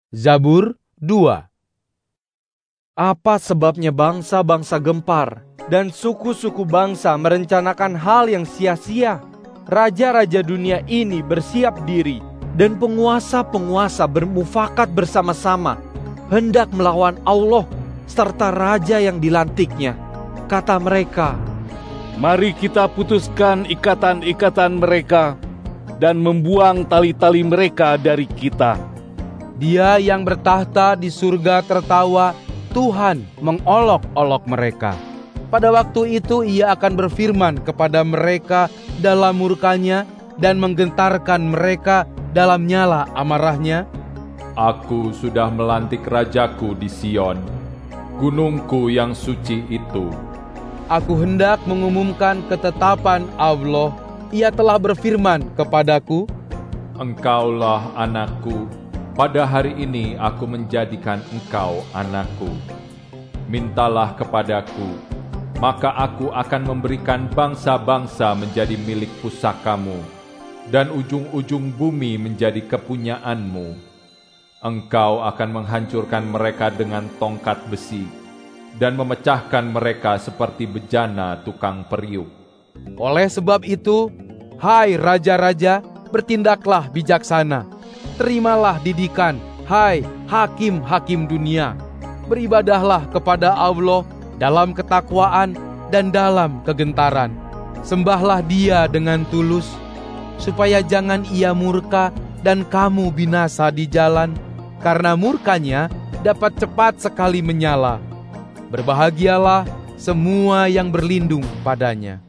Zabur 2. Apa sebabnya bangsa-bangsa gempar dan suku-suku bangsa merencanakan hal yang sia-sia? Raja-raja dunia ini bersiap diri dan penguasa-penguasa bermufakat bersama-sama hendak melawan Allah serta raja yang dilantiknya. Kata mereka, "Mari kita putuskan ikatan-ikatan mereka dan membuang tali-tali mereka dari kita." Dia yang bertahta di surga tertawa, Tuhan mengolok-olok mereka. Pada waktu itu ia akan berfirman kepada mereka dalam murkanya dan menggentarkan mereka dalam nyala amarahnya. Aku sudah melantik rajaku di Sion, gunungku yang suci itu. Aku hendak mengumumkan ketetapan Allah. Ia telah berfirman kepadaku, Engkaulah anakku, pada hari ini aku menjadikan engkau anakku. Mintalah kepadaku, maka aku akan memberikan bangsa-bangsa menjadi milik pusakamu, dan ujung-ujung bumi menjadi kepunyaanmu. Engkau akan menghancurkan mereka dengan tongkat besi, dan memecahkan mereka seperti bejana tukang periuk. oleh sebab itu, hai raja-raja, bertindaklah bijaksana. Terimalah didikan, hai hakim-hakim dunia. Beribadahlah kepada Allah dalam ketakwaan dan dalam kegentaran. Sembahlah Dia dengan tulus, supaya jangan Ia murka dan kamu binasa di jalan, karena murkanya dapat cepat sekali menyala. Berbahagialah semua yang berlindung padanya.